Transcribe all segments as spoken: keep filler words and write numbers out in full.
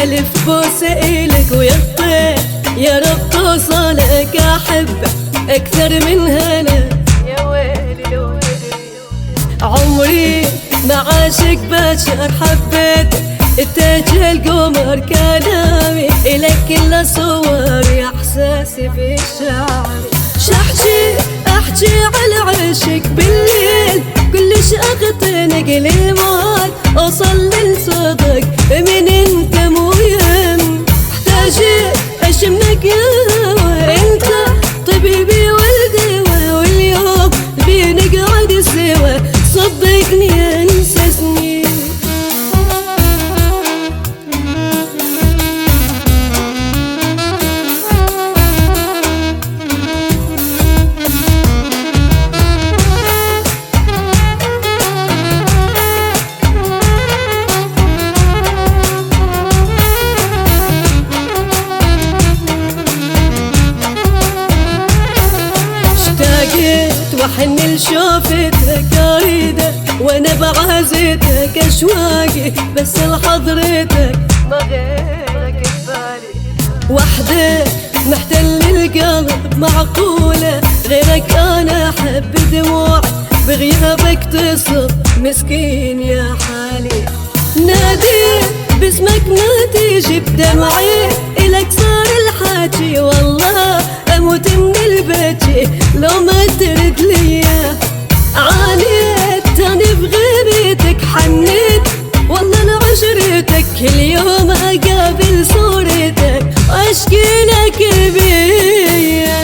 ألف بوسة إلك ويا يا رب توصلك أحبك أكثر من هنا. يا ويلي لو عمري ما عاشق بشر حبيتك، التاج القمر كلامي إلك كل صوري إحساسي في شعري. شحكي أحكي على عشق بالليل كلش أغتنق للموت أوصل للصدق من انت مو يهم. احتاجي أشمك يا انت طبيبي والدواء، واليوم بنقعد سوا صدقني انسى سنين. وحن لشوفتك اريدك وانا بعزتك اشواقي بس لحضرتك ما غيرك ببالي. وحدك محتل القلب معقولة غيرك انا احب دموعي بغيابك تصب مسكين يا حالي. نادي باسمك ما تيجي بدمعي الك صار الحاجي والله اموت من البكي لو ما ترد ليا. عانيت تاني بغيبتك حنيت والله لعشرتك كل يوم اقابل صورتك واشكي لك بيا.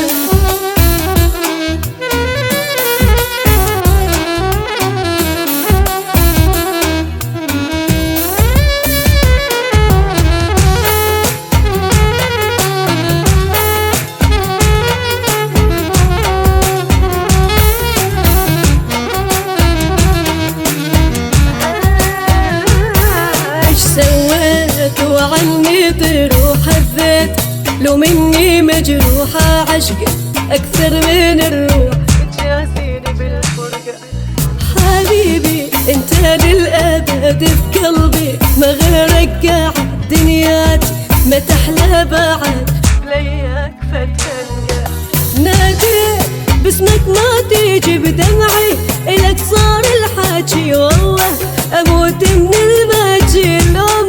سويت وعني تروح الذات لو مني مجروحة عشقك أكثر من الروح تجازيني بالفرقة. حبيبي انت للأبد في قلبي ما غيرك قاعد دنياتي ما تحلى بعد لياك فتلقى. ناديت باسمك ما تيجي بدمعي إلك صار الحاجي والله أموت من البكي لو